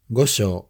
五章。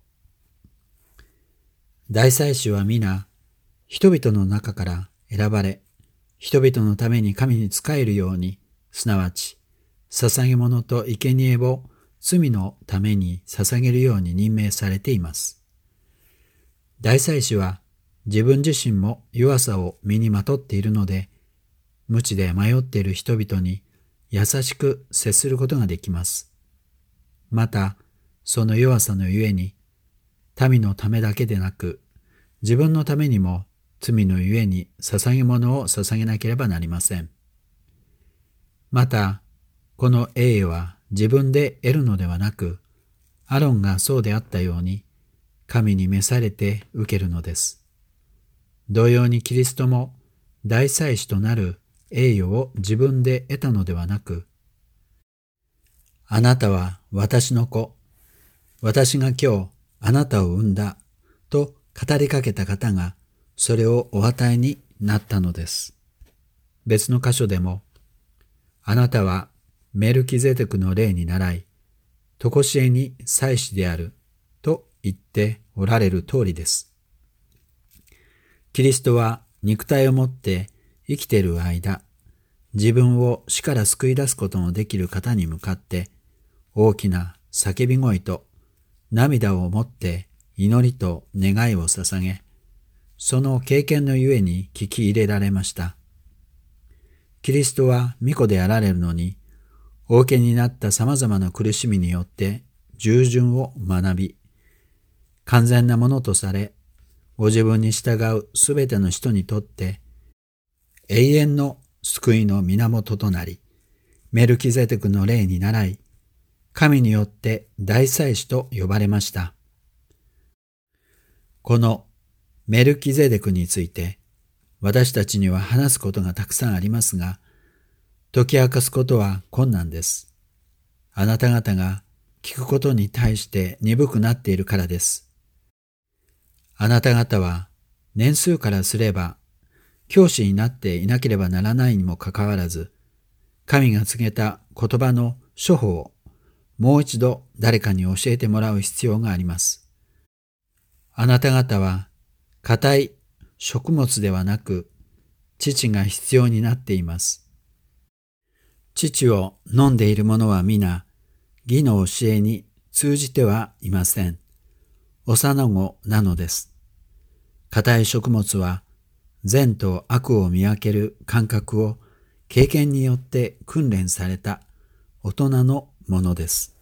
大祭司は皆、人々の中から選ばれ、人々のために神に仕えるように、すなわち、捧げ物と生贄を罪のために捧げるように任命されています。大祭司は自分自身も弱さを身にまとっているので、無知で迷っている人々に優しく接することができます。また、その弱さのゆえに、民のためだけでなく、自分のためにも罪のゆえに捧げ物を捧げなければなりません。また、この栄誉は自分で得るのではなく、アロンがそうであったように、神に召されて受けるのです。同様にキリストも大祭司となる栄誉を自分で得たのではなく、あなたは私の子、私が今日あなたを産んだと語りかけた方がそれをお与えになったのです。別の箇所でも、あなたはメルキゼデクの例に倣い、とこしえに祭司であると言っておられる通りです。キリストは肉体をもって生きている間、自分を死から救い出すことのできる方に向かって大きな叫び声と涙をもって祈りと願いを捧げ、その経験のゆえに聞き入れられました。キリストは御子であられるのに、お受けになった様々な苦しみによって従順を学び、完全なものとされ、ご自分に従うすべての人にとって永遠の救いの源となり、メルキゼデクの例に倣い、神によって大祭司と呼ばれました。このメルキゼデクについて、私たちには話すことがたくさんありますが、解き明かすことは困難です。あなた方が聞くことに対して鈍くなっているからです。あなた方は年数からすれば、教師になっていなければならないにもかかわらず、神が告げた言葉の処方をもう一度誰かに教えてもらう必要があります。あなた方は固い食物ではなく、乳が必要になっています。乳を飲んでいる者は皆、義の教えに通じてはいません。幼子なのです。固い食物は、善と悪を見分ける感覚を経験によって訓練された大人のものです。